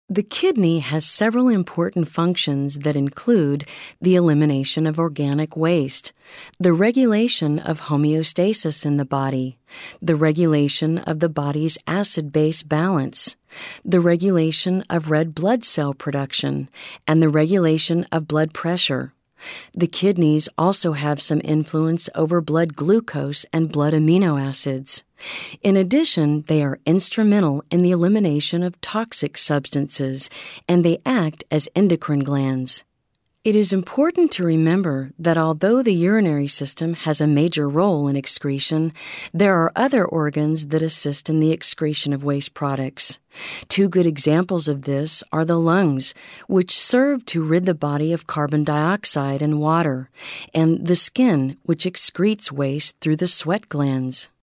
The kidney has several important functions that include the elimination of organic waste, the regulation of homeostasis in the body, the regulation of the body's acid-base balance, the regulation of red blood cell production, and the regulation of blood pressure. The kidneys also have some influence over blood glucose and blood amino acids. In addition, they are instrumental in the elimination of toxic substances, and they act as endocrine glands. It is important to remember that although the urinary system has a major role in excretion, there are other organs that assist in the excretion of waste products. Two good examples of this are the lungs, which serve to rid the body of carbon dioxide and water, and the skin, which excretes waste through the sweat glands.